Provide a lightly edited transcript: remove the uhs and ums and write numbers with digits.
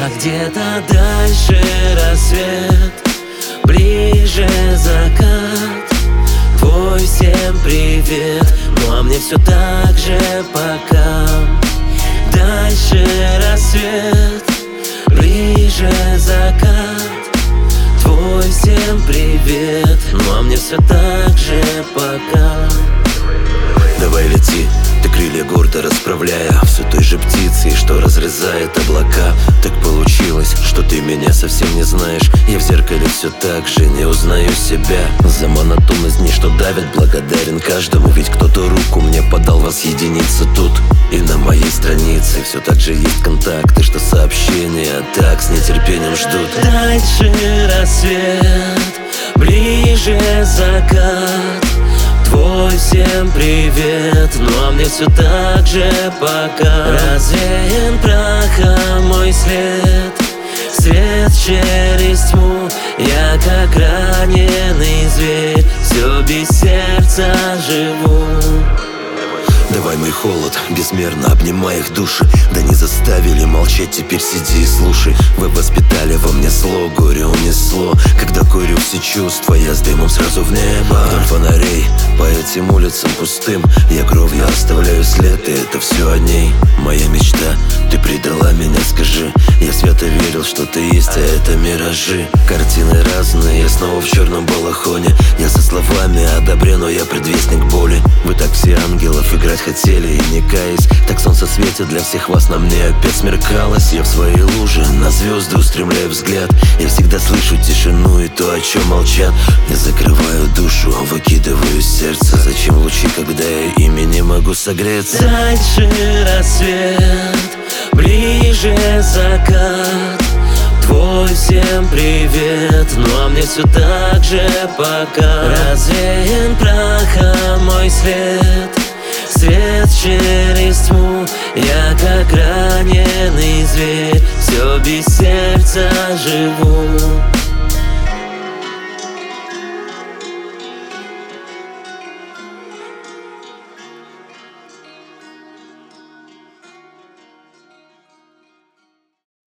А где-то дальше рассвет, ближе закат. Твой всем привет, ну а мне все так же пока. Дальше рассвет, ближе закат. Твой всем привет, ну а мне все так же пока. Давай лети, ты крылья гордо расправляя, все той же птицей, что разрезает облака. Так получилось, что ты меня совсем не знаешь. Я в зеркале все так же не узнаю себя. За монотонность дней, что давят, благодарен каждому. Ведь кто-то руку мне подал воссоединиться тут. И на моей странице все так же есть контакты, что сообщения так с нетерпением ждут. Дальше рассвет, ближе закат. Твой всем привет, ну а мне все так же пока. Развеян прахом мой след, свет через тьму. Я как раненый зверь, все без сердца живу. Давай мой холод, безмерно обнимай их души. Да не заставили молчать, теперь сиди и слушай. Вы воспитали во мне зло, горе унесло. Когда курю все чувства, я с дымом сразу в небо. Вдоль фонарей, по этим улицам пустым, я кровью оставляю след, и это все о ней. Моя мечта, ты предала меня, скажи. Я свято верил, что ты есть, а это миражи. Картины разные, я снова в черном балахоне. Я со словами о добре, но я предвестник боли. Вы так все ангелов играть хотели и не каясь. Так солнце светит для всех вас, на мне опять смеркалось. Я в своей луже на звезды устремляю взгляд. Я всегда слышу тишину и то, о чем молчат. Я закрываю душу, выкидываю сердце. Зачем лучи, когда я ими не могу согреться? Дальше рассвет, ближе закат. Твой всем привет, ну а мне все так же пока. Развеян прахом мой след, свет через тьму. Я как раненый зверь, все без сердца живу.